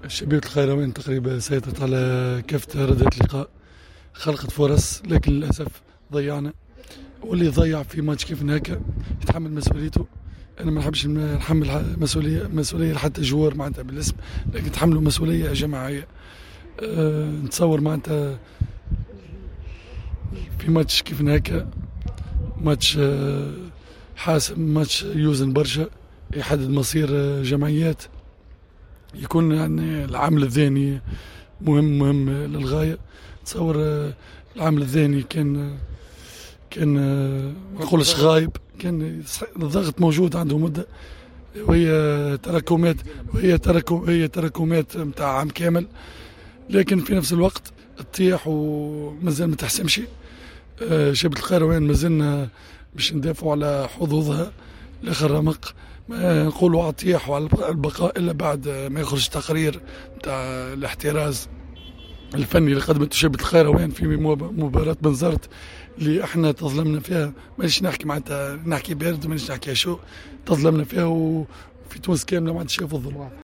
شبيبة الخيروان تقريبا سيطرت على كافة أرضية اللقاء، خلقت فرص لكن للأسف ضيعنا. واللي ضيع في ماتش كيف هكا يتحمل مسؤوليته. أنا ما نحبش نحمل مسؤولية حتى جوار معناتها بالاسم، لكن تحملوا مسؤولية جماعية. نتصور معناتها في ماتش كيف هكا، ماتش حاسم، ماتش يوزن برشا، يحدد مصير جمعيات، يكون يعني العامل الذهني مهم للغاية. تصور العامل الذهني كان ما نقولش غايب، كان الضغط موجود عنده مدة، وهي تراكمات متاع عام كامل، لكن في نفس الوقت تطيح ومازال ما تحسمش. شبيبة القيروان مازلنا باش ندافعوا على حظوظها لاخر رمق، ما نقولوا عطيح وعلى البقاء الا بعد ما يخرج تقرير تاع الاحتراز الفني اللي قدمته شبيبة القيروان في مباراة بنزرت اللي احنا تظلمنا فيها. مانيش نحكي معناتها نحكي بارد، مانيش نحكي شو تظلمنا فيها، وفي تونس كامله ما عندش شيء في الظلم.